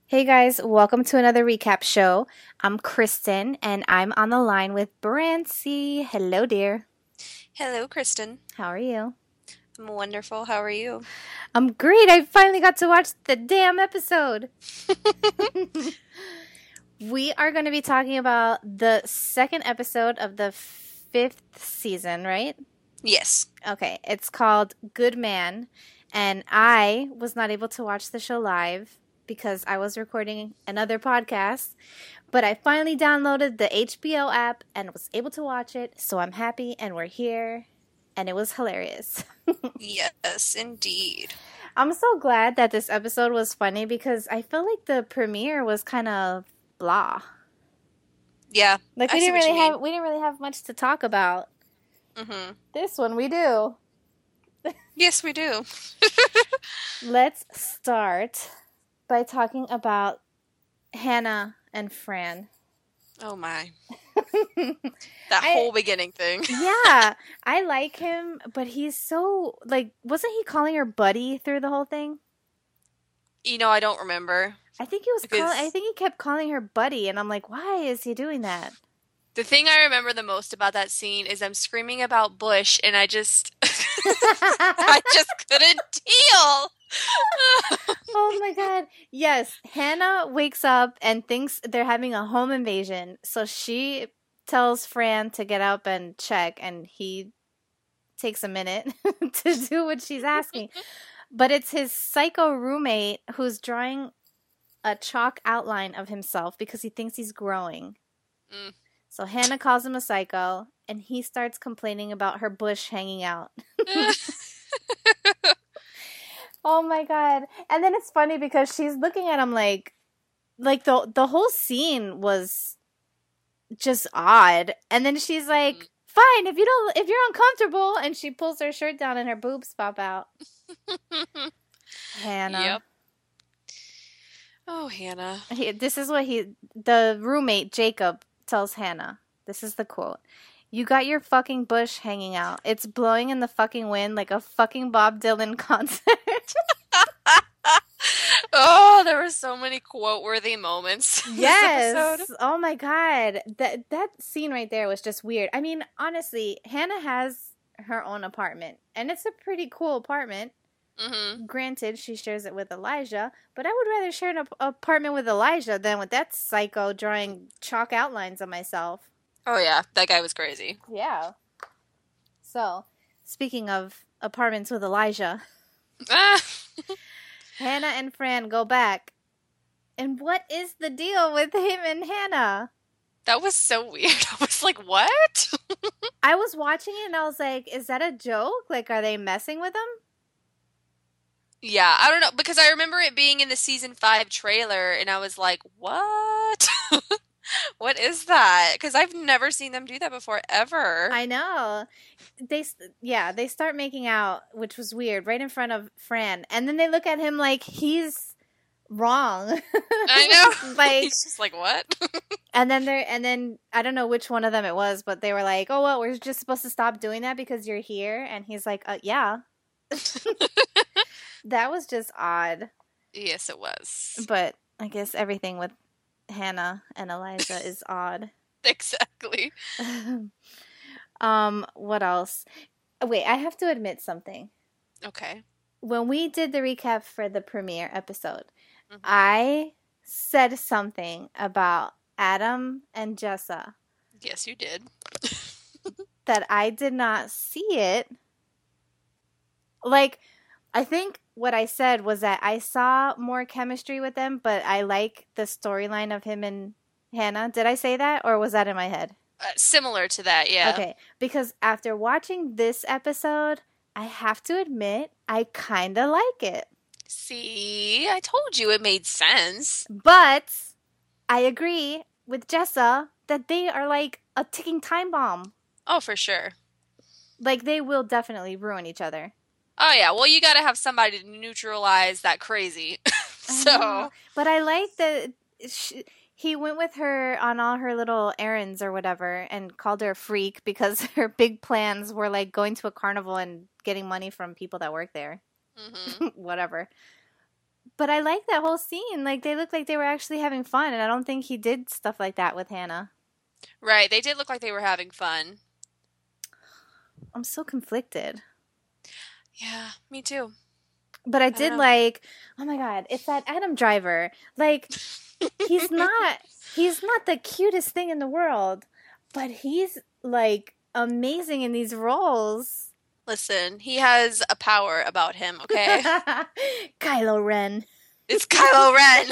Hey guys, welcome to another recap show. I'm Kristen and I'm on the line with Brancy. Hello, dear. Hello, Kristen. How are you? I'm wonderful. How are you? I'm great. I finally got to watch the damn episode. We are going to be talking about the second episode of the fifth season, right? Yes. Okay, it's called Good Man, and I was not able to watch the show live because I was recording another podcast. But I finally downloaded the HBO app and was able to watch it, so I'm happy and we're here, and it was hilarious. Yes, indeed. I'm so glad that this episode was funny because I feel like the premiere was kind of blah. Yeah, Like I see what you mean. we didn't really have much to talk about. Mm-hmm. This one we do. Yes, we do. Let's start by talking about Hannah and Fran. Oh my. That I whole beginning thing. Yeah, I like him, but he's so like wasn't he calling her buddy through the whole thing? I don't remember I because think he kept calling her buddy and I'm like, "Why is he doing that?" the thing I remember the most about that scene is I'm screaming about Bush and I just I just couldn't deal. Oh my god. Yes, Hannah wakes up and thinks they're having a home invasion. So she tells Fran to get up and check and he takes a minute to do what she's asking. But it's his psycho roommate who's drawing a chalk outline of himself because he thinks he's growing. Mm. So Hannah calls him a psycho, and he starts complaining about her bush hanging out. Oh my god. And then it's funny because she's looking at him like the whole scene was just odd. And then she's like, "Fine, if you're uncomfortable," and she pulls her shirt down and her boobs pop out. Hannah. Yep. Oh, Hannah. This is what the roommate, Jacob, tells Hannah. This is the quote. "You got your fucking bush hanging out. It's blowing in the fucking wind like a fucking Bob Dylan concert." Oh, there were so many quote-worthy moments in this episode. Yes. Oh my god. That scene right there was just weird. I mean, honestly, Hannah has her own apartment, and it's a pretty cool apartment. Mm-hmm. Granted, she shares it with Elijah, but I would rather share an apartment with Elijah than with that psycho drawing chalk outlines of myself. Oh yeah, that guy was crazy. Yeah. So, speaking of apartments with Elijah, Ah, Hannah and Fran go back. And what is the deal with him and Hannah? that was so weird. I was like, what? I was watching it and I was like, is that a joke? Like, are they messing with him? Yeah, I don't know because I remember it being in the season 5 trailer and I was like, what? What is that? Because I've never seen them do that before ever. I know. They start making out, which was weird, right in front of Fran. And then they look at him like he's wrong. I know. Like, He's just like, what? and then I don't know which one of them it was, but they were like, "Oh, well, we're just supposed to stop doing that because you're here." And he's like, "Yeah." That was just odd. Yes, it was. But I guess everything with Hannah and Elijah is odd. Exactly. What else? Wait, I have to admit something. Okay. When we did the recap for the premiere episode, Hmm. I said something about Adam and Jessa Yes, you did. that I did not see it. Like, I think what I said was that I saw more chemistry with them, but I like the storyline of him and Hannah. Did I say that, or was that in my head? Similar to that, yeah. Okay, because after watching this episode, I have to admit, I kind of like it. See, I told you it made sense. But I agree with Jessa that they are like a ticking time bomb. Oh, for sure. Like, they will definitely ruin each other. Oh yeah, well you gotta have somebody to neutralize that crazy. I know. So, But I like that he went with her on all her little errands or whatever and called her a freak because her big plans were like going to a carnival and getting money from people that work there. hmm Whatever. But I like that whole scene. Like, they looked like they were actually having fun, and I don't think he did stuff like that with Hannah. Right, they did look like they were having fun. I'm so conflicted. Yeah, me too. But I I don't did know. like, oh my God, it's that Adam Driver. Like, he's not the cutest thing in the world, but he's like amazing in these roles. Listen, he has a power about him, okay? Kylo Ren. It's Kylo Ren.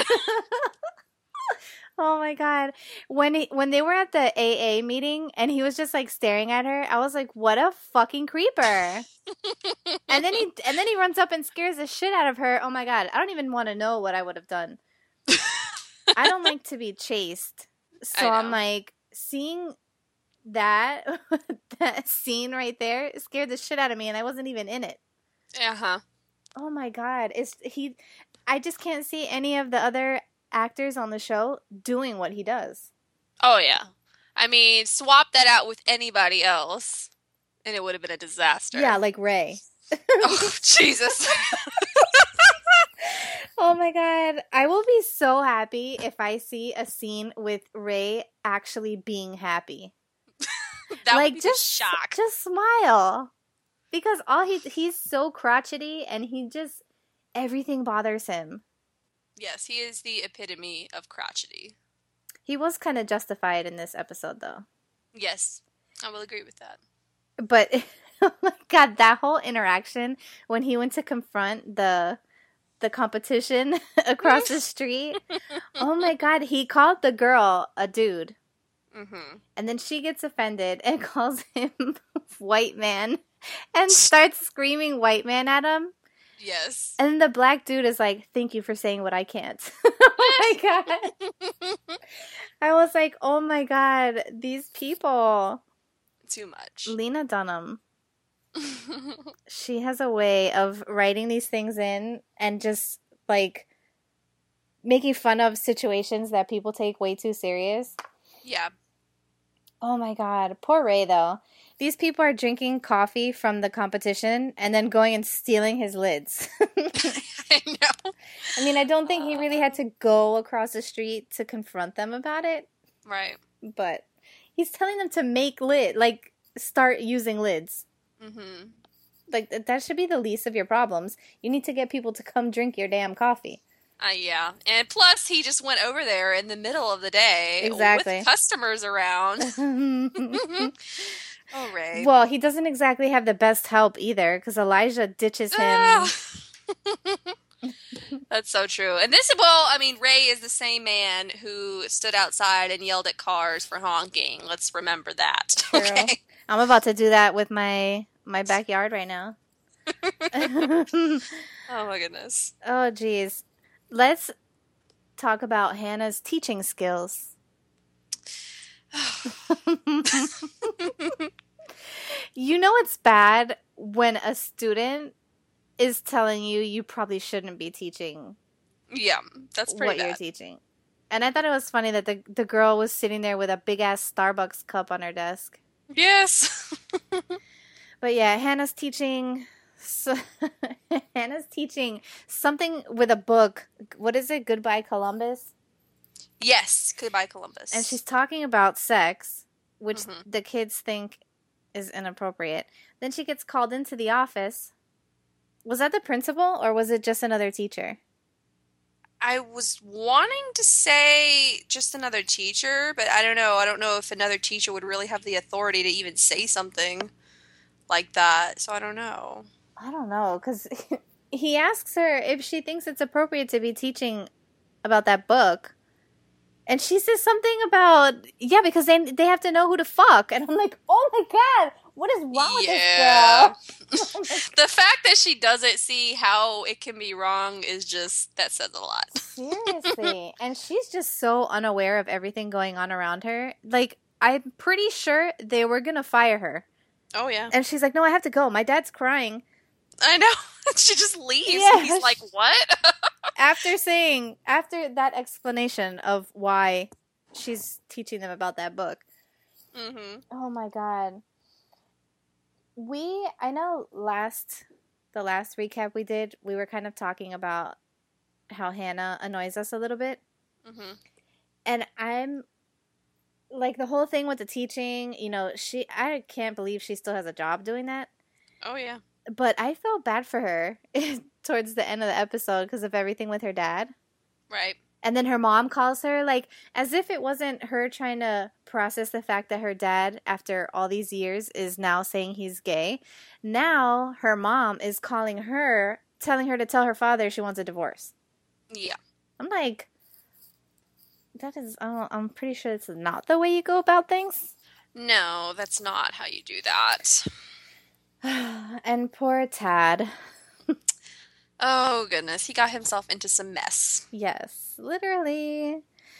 Oh my God. When they were at the AA meeting and he was just like staring at her, I was like, what a fucking creeper. And then he runs up and scares the shit out of her. Oh my God. I don't even want to know what I would have done. I don't like to be chased. So I I'm know. like, seeing that that scene right there scared the shit out of me, and I wasn't even in it. Uh-huh. Oh my God. I just can't see any of the other actors on the show doing what he does. Oh yeah. I mean, swap that out with anybody else, and it would have been a Yeah, disaster. like Ray. Oh, Jesus. Oh my God. I will be so happy if I see a scene with Ray actually being happy. That would Like, be the shock. just smile. Because he's so crotchety, and everything bothers him. Yes, he is the epitome of crotchety. He was kind of justified in this episode, though. Yes, I will agree with that. But oh my God, that whole interaction when he went to confront the competition across the street. Oh my God, he called the girl a dude. Mm-hmm. And then she gets offended and calls him white man and starts screaming white man at him. Yes. And then the black dude is like, thank you for saying what I can't. Oh my God. I was like, oh my God, these people. Too much. Lena Dunham. She has a way of writing these things in and just like making fun of situations that people take way too serious. Yeah. Oh my God. Poor Ray, though. These people are drinking coffee from the competition and then going and stealing his lids. I know. I mean, I don't think he really had to go across the street to confront them about it, Right. but he's telling them to start using lids. Mm-hmm. Like, that should be the least of your problems. You need to get people to come drink your damn coffee. Yeah. And plus, he just went over there in the middle of the day Exactly. with customers around. Oh, Ray. Well, he doesn't exactly have the best help either, because Elijah ditches him. Ah. That's so true. And I mean, Ray is the same man who stood outside and yelled at cars for honking. Let's remember that. True. Okay. I'm about to do that with my backyard right now. Oh my goodness. Oh, geez. Let's talk about Hannah's teaching skills. You know it's bad when a student is telling you probably shouldn't be teaching Yeah, that's what pretty you're bad. teaching. And I thought it was funny that the girl was sitting there with a big ass Starbucks cup on her desk. Yes. But yeah, Hannah's teaching Hannah's teaching something with a book. What is it? Goodbye Columbus? Yes. Goodbye, Columbus. And she's talking about sex, which Mhm. the kids think is inappropriate. Then she gets called into the office. Was that the principal or was it just another teacher? I was wanting to say just another teacher, but I don't know. I don't know if another teacher would really have the authority to even say something like that. So I don't know. I don't know, because he asks her if she thinks it's appropriate to be teaching about that book. And she says something about, yeah, because they have to know who to fuck. And I'm like, oh my God, what is wrong with this girl? Oh my The fact that she doesn't see how it can be wrong is just, that says a lot. Seriously. And she's just so unaware of everything going on around her. Like, I'm pretty sure they were going to fire her. Oh, yeah. And she's like, no, I have to go. My dad's crying. I know. She just leaves. Yeah. He's like, what? After that explanation of why she's teaching them about that book. Mm-hmm. Oh my God. I know the last recap we did, we were kind of talking about how Hannah annoys us a little bit. Mm-hmm. And I'm like the whole thing with the teaching, I can't believe she still has a job doing that. Oh, yeah. But I felt bad for her towards the end of the episode because of everything with her dad. Right. And then her mom calls her, like, as if it wasn't her trying to process the fact that her dad, after all these years, is now saying he's gay. Now her mom is calling her, telling her to tell her father she wants a divorce. Yeah. I'm like, I'm pretty sure it's not the way you go about things. No, that's not how you do that. And poor Tad. Oh, goodness. He got himself into some mess. Yes, literally.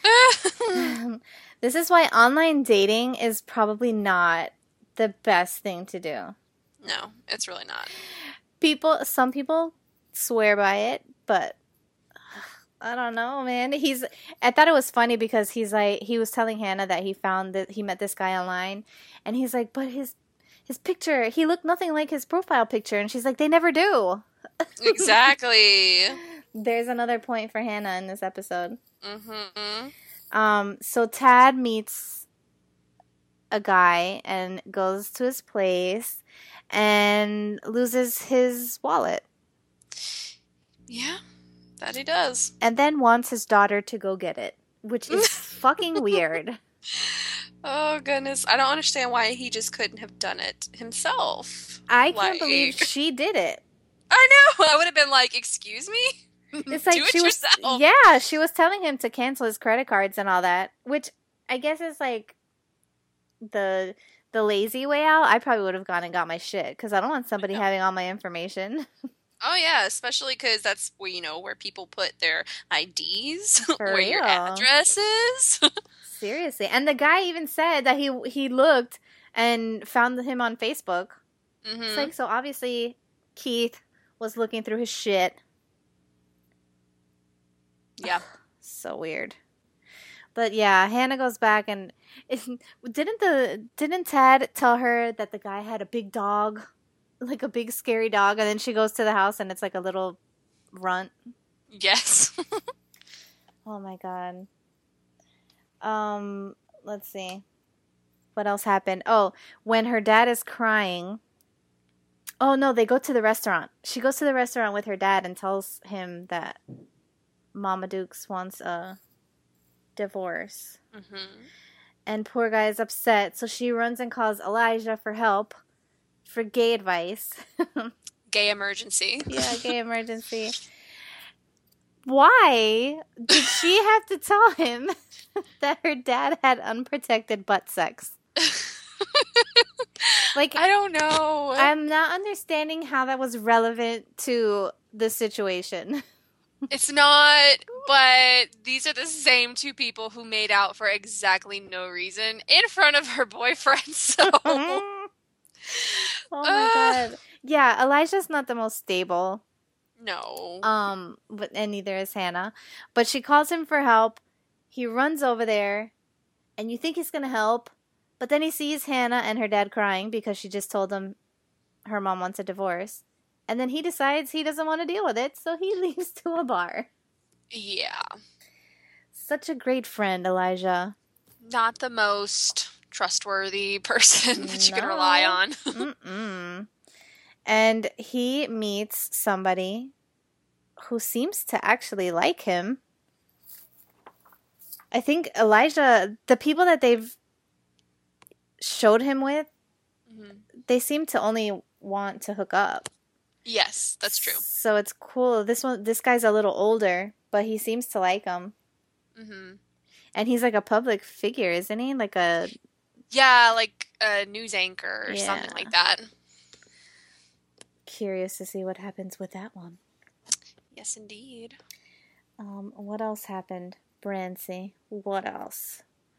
This is why online dating is probably not the best thing to do. No, it's really not. Some people swear by it, but I don't know, man. I thought it was funny because he was telling Hannah that he met this guy online, and he's like, but his picture, he looked nothing like his profile picture, and she's like, they never do. Exactly. There's another point for Hannah in this episode. Mm-hmm. So Tad meets a guy and goes to his place and loses his wallet. Yeah, that he does. And then wants his daughter to go get it, which is fucking weird. Oh, goodness. I don't understand why he just couldn't have done it himself. I can't believe she did it. I know. I would have been like, excuse me? It's like Do it yourself. Yeah, she was telling him to cancel his credit cards and all that, which I guess is like the lazy way out. I probably would have gone and got my shit because I don't want somebody having all my information. Oh, yeah, especially because that's where people put their IDs, For where your real. addresses. Seriously. And the guy even said that he looked and found him on Facebook. Mm-hmm. It's like, so obviously Keith was looking through his shit. Yeah. So weird. But yeah, Hannah goes back and didn't Tad tell her that the guy had a big dog, like a big scary dog, and then she goes to the house and it's like a little runt. Yes. Oh my god. Let's see. What else happened? Oh, when her dad is crying. Oh no, they go to the restaurant. She goes to the restaurant with her dad and tells him that Mama Dukes wants a divorce. Mm-hmm. And poor guy is upset, so she runs and calls Elijah for help, for gay advice. Gay emergency. Yeah, gay emergency. Why did she have to tell him that her dad had unprotected butt sex? Like, I don't know. I'm not understanding how that was relevant to the situation. It's not, but these are the same two people who made out for exactly no reason in front of her boyfriend, so... Oh my god. Yeah, Elijah's not the most stable. No. And neither is Hannah. But she calls him for help. He runs over there, and you think he's gonna help, but then he sees Hannah and her dad crying because she just told him her mom wants a divorce. And then he decides he doesn't want to deal with it, so he leaves to a bar. Yeah. Such a great friend, Elijah. Not the most trustworthy person that you can rely on. Mm-mm. And he meets somebody who seems to actually like him. I think Elijah, the people that they've showed him with, they seem to only want to hook up. Yes, that's true. So it's cool. This guy's a little older, but he seems to like him. Mm-hmm. And he's like a public figure, isn't he? Like a... Yeah, like a news anchor or something like that. Curious to see what happens with that one. Yes, indeed. What else happened? Brancy. What else?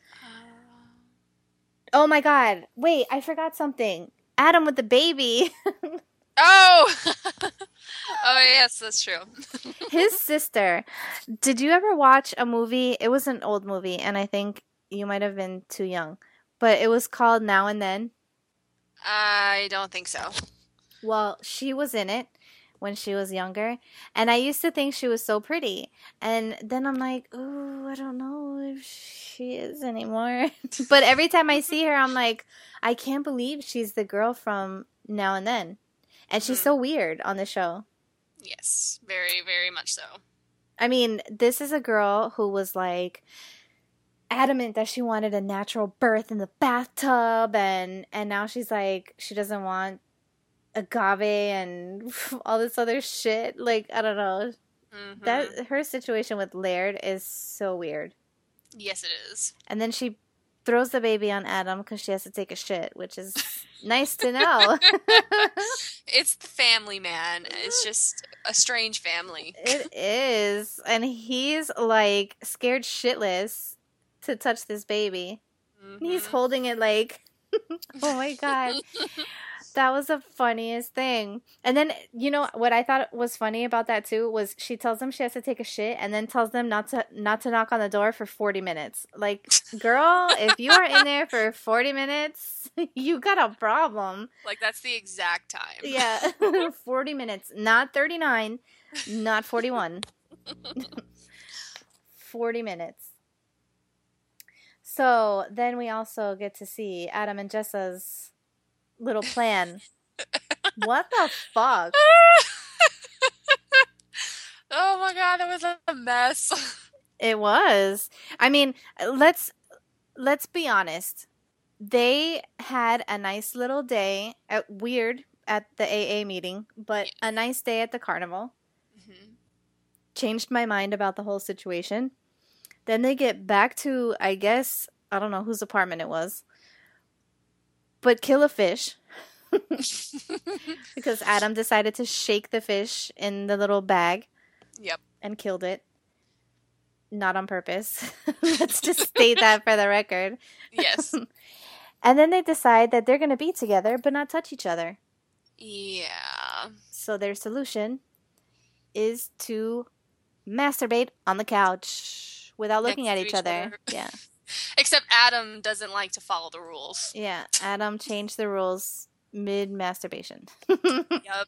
Oh my god. Wait, I forgot something. Adam with the baby. Oh! Oh, yes, that's true. His sister. Did you ever watch a movie? It was an old movie, and I think you might have been too young. But it was called Now and Then. I don't think so. Well, she was in it, when she was younger. And I used to think she was so pretty. And then I'm like, ooh, I don't know if she is anymore. But every time I see her, I'm like, I can't believe she's the girl from Now and Then. And she's Hmm. so weird on the show. Yes, very, very much so. I mean, this is a girl who was like adamant that she wanted a natural birth in the bathtub, and now she's like she doesn't want agave and all this other shit. Like, I don't know. Hmm. That her situation with Laird is so weird. Yes, it is. And then she throws the baby on Adam because she has to take a shit, which is nice to know. It's the family, man. It's just a strange family. It is. And he's like scared shitless to touch this baby. And he's Hmm. holding it like, oh my God. That was the funniest thing. And then, you know what I thought was funny about that too was she tells them she has to take a shit and then tells them not to knock on the door for 40 minutes. Like, girl, if you are in there for 40 minutes, you got a problem. Like, that's the exact time. Yeah, 40 minutes, not 39, not 41. 40 minutes. So, then we also get to see Adam and Jessa's little plan. What the fuck? Oh my god, that was a mess. It was. I mean, let's be honest. They had a nice little day weird at the AA meeting, but a nice day at the carnival. Hmm. Changed my mind about the whole situation. Then they get back to, I guess, I don't know whose apartment it was, but kill a fish because Adam decided to shake the fish in the little bag Yep. and killed it. Not on purpose. Let's just state that for the record. Yes. And then they decide that they're going to be together but not touch each other. Yeah. So their solution is to masturbate on the couch without looking Next at to each each other. other. Yeah. Except Adam doesn't like to follow the rules. Yeah. Adam changed the rules mid masturbation. Yep.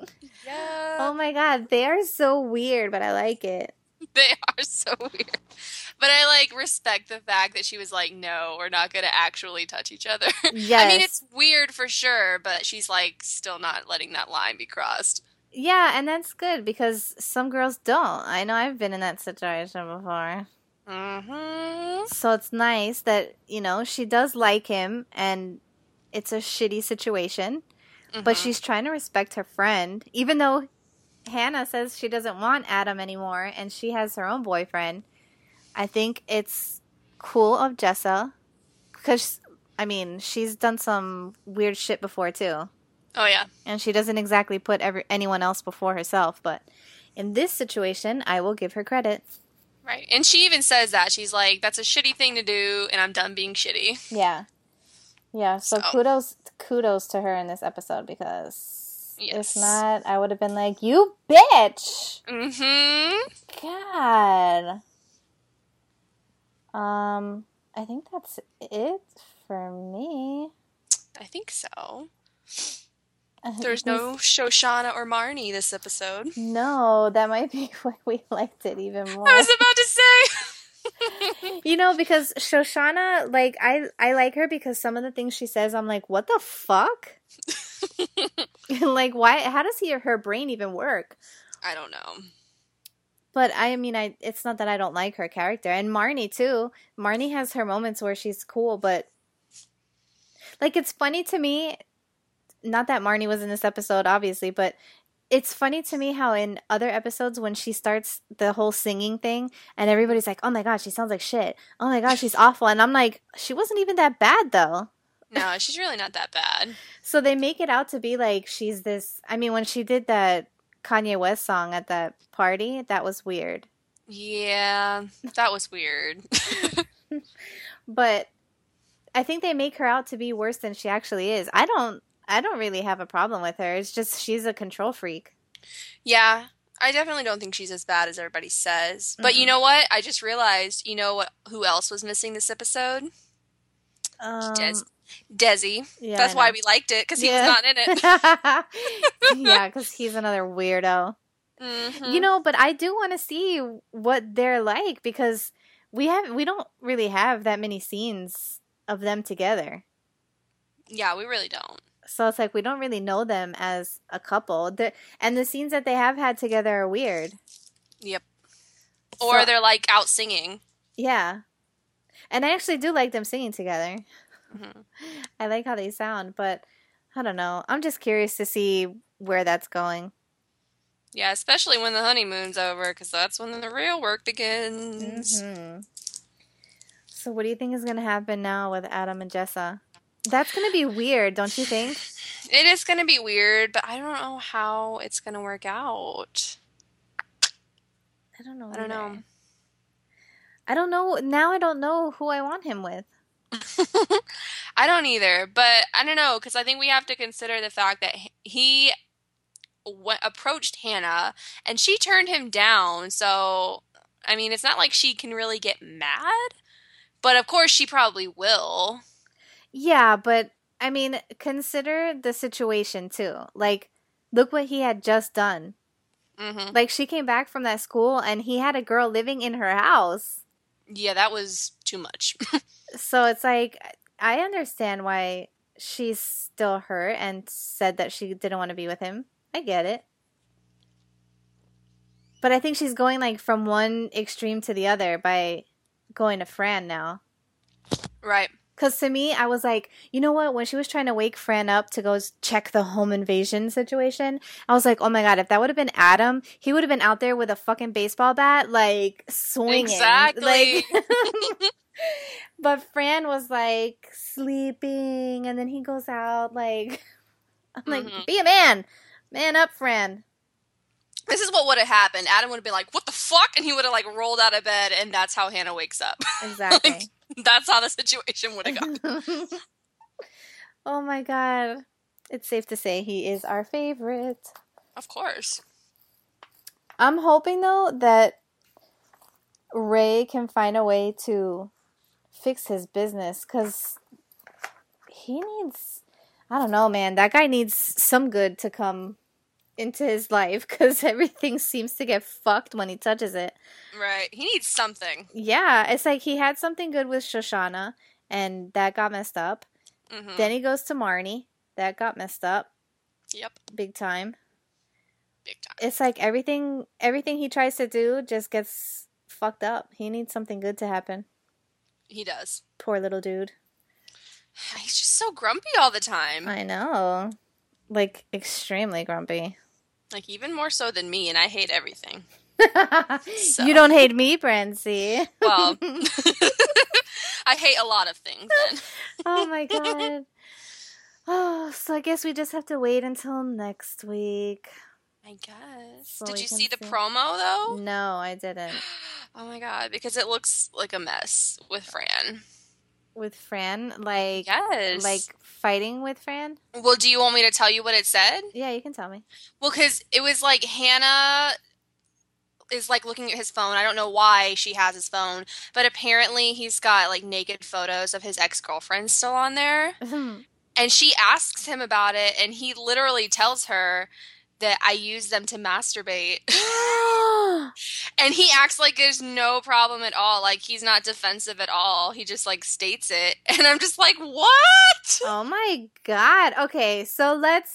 Oh Yep. my God. They are so weird, but I like it. They are so weird. But I like respect the fact that she was like, no, we're not going to actually touch each other. I mean, Yes. it's weird for sure, but she's like still not letting that line be crossed. Yeah, and that's good because some girls don't. I know I've been in that situation before. Hmm. So it's nice that, she does like him and it's a shitty situation, but Hmm. she's trying to respect her friend, even though Hannah says she doesn't want Adam anymore and she has her own boyfriend. I think it's cool of Jessa because, I mean, she's done some weird shit before too. Oh, yeah. And she doesn't exactly put anyone else before herself, but in this situation, I will give her credit. Right. And she even says that. She's like, that's a shitty thing to do, and I'm done being shitty. Yeah. Yeah, so So, kudos to her in this episode because if yes. not, I would have been like, "You bitch." Hmm. God. I think that's it for me. I think so. I There's think no Shoshana or Marnie this episode. no, that might be why we liked it even I more. was about to say. Because Shoshana, like I like her because some of the things she says, I'm like, what the fuck? Like, why? How does her brain even work? I don't know. But I mean, it's not that I don't like her character, and Marnie too. Marnie has her moments where she's cool, but like it's funny to me. Not that Marnie was in this episode, obviously, but it's funny to me how in other episodes when she starts the whole singing thing and everybody's like, "Oh my god, she sounds like shit. Oh my god, she's awful." And I'm like, "She wasn't even that bad though." No, she's really not that bad. So they make it out to be like she's this. I mean, when she did that Kanye West song at that party, that was weird. Yeah, that was weird. But I think they make her out to be worse than she actually is. I don't really have a problem with her. It's just she's a control freak. Yeah, I definitely don't think she's as bad as everybody says. But you Mm-mm. know what? I just realized, you know what? Who else was missing this episode? Um, Desi. Yeah, I That's why know. we liked it, because he was Yeah. not in it. Yeah, because he's another weirdo. Hmm. But I do want to see what they're like because we don't really have that many scenes of them together. Yeah, we really don't. So it's like we don't really know them as a couple. And the scenes that they have had together are weird. Yep. So Or they're like out singing. yeah. And I actually do like them singing together. Hmm. I like how they sound, but I don't know. I'm just curious to see where that's going. Yeah, especially when the honeymoon's over, because that's when the real work begins. Hmm. So what do you think is going to happen now with Adam and Jessa? That's going to be weird, don't you think? It is going to be weird, but I don't know how it's going to work out. I don't know I don't know. either. I don't know. Now I don't know who I want him with. I don't either, but I don't know, because I think we have to consider the fact that he approached Hannah and she turned him down. So, I mean, it's not like she can really get mad, but of course she probably will. Yeah, but I mean, consider the situation too. Like, look what he had just done. Hmm. Like, she came back from that school and he had a girl living in her house. Yeah, that was too much. So it's like, I understand why she's still hurt and said that she didn't want to be with him. I get it. But I think she's going like from one extreme to the other by going to Fran now. Right. Because to me, I was like, you know what? When she was trying to wake Fran up to go check the home invasion situation, I was like, oh my God, if that would have been Adam, he would have been out there with a fucking baseball bat, like swinging. Exactly. Like, but Fran was like sleeping, and then he goes out, like, I'm like, Hmm. be a man. Man up, Fran. This is what would have happened. Adam would have been like, "What the fuck?" And he would have like rolled out of bed, and that's how Hannah wakes up. Like, Exactly. that's how the situation would have gone. Oh my God. It's safe to say he is our favorite. Of course. I'm hoping though that Ray can find a way to fix his business because he needs, I don't know, man. That guy needs some good to come into his life because everything seems to get fucked when he touches it. Right. He needs something. Yeah, it's like he had something good with Shoshana and that got messed up. Hmm. Then he goes to Marnie. That got messed up Yep. big time. Big time. It's like everything he tries to do just gets fucked up. He needs something good to happen. He does. Poor little dude. He's just so grumpy all the time. I know. Like extremely grumpy. Like even more so than me, and I hate everything. So, You don't hate me, Brancy. well, I hate a lot of things then. Oh my God. Oh, so I guess we just have to wait until next week. I guess. So Did we you can see the see. promo though? No, I didn't. Oh my God, because it looks like a mess with Fran. With Fran, like Yes. fighting with Fran? Well, do you want me to tell you what it said? Yeah, you can tell me. Well, because it was like Hannah is like looking at his phone. I don't know why she has his phone, but apparently he's got like naked photos of his ex-girlfriend still on there. And she asks him about it, and he literally tells her that I use them to masturbate. And he acts like there's no problem at all. Like he's not defensive at all. He just like states it. And I'm just like, what? Oh my God. Okay, so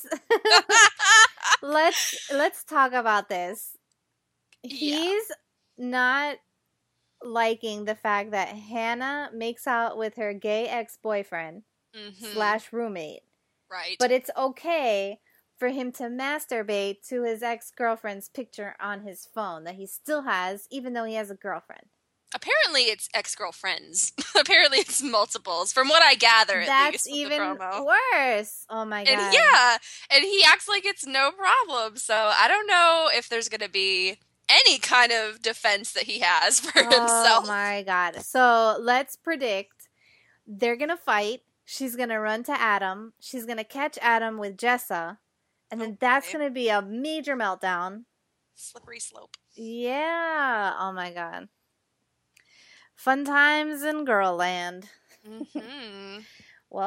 let's talk about this. Yeah. He's not liking the fact that Hannah makes out with her gay ex-boyfriend Hmm. / roommate. Right. But it's okay for him to masturbate to his ex-girlfriend's picture on his phone that he still has, even though he has a girlfriend. Apparently it's ex-girlfriends. Apparently it's multiples, from what I gather at That's least with the even promo. worse. Oh my And God. yeah, and he acts like it's no problem. So I don't know if there's going to be any kind of defense that he has for Oh himself. my God. So let's predict they're going to fight. She's going to run to Adam. She's going to catch Adam with Jessa. And then that's Okay. going to be a major meltdown. Slippery slope. Yeah. Oh my God. Fun times in girl land. Hmm. Well,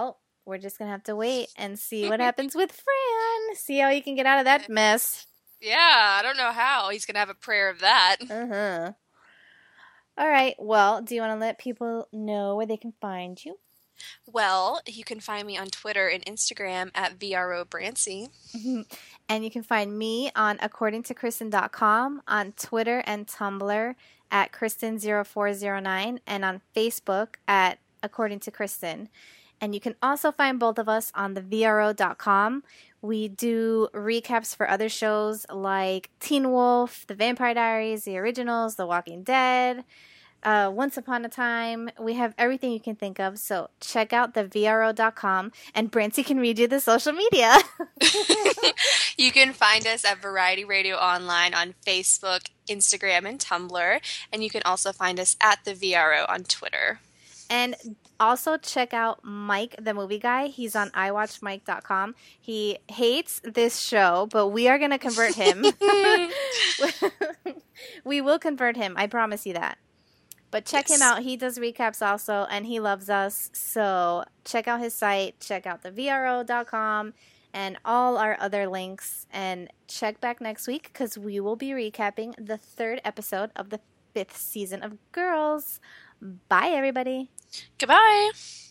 we're just going to have to wait and see what happens with Fran. See how he can get out of that mess. Yeah, I don't know how he's gonna have a prayer of that. Uh-huh. All right. Well, do you want to let people know where they can find you? Well, you can find me on Twitter and Instagram at VROBrancy. And you can find me on accordingtokristen.com, on Twitter and Tumblr at Kristen0409, and on Facebook at According to Kristen. And you can also find both of us on thevro.com. We do recaps for other shows like Teen Wolf, The Vampire Diaries, The Originals, The Walking Dead, Once Upon a Time. We have everything you can think of. So check out thevro.com, and Brancy can read you the social media. You can find us at Variety Radio Online on Facebook, Instagram, and Tumblr. And you can also find us at the VRO on Twitter. And also check out Mike, the movie guy. He's on iwatchmike.com. He hates this show, but we are going to convert him. We will convert him. I promise you that. But check him out. He does recaps also, and he loves us. So check out his site. Check out thevro.com and all our other links. And check back next week because we will be recapping the 3rd episode of the 5th season of Girls. Bye, everybody. Goodbye.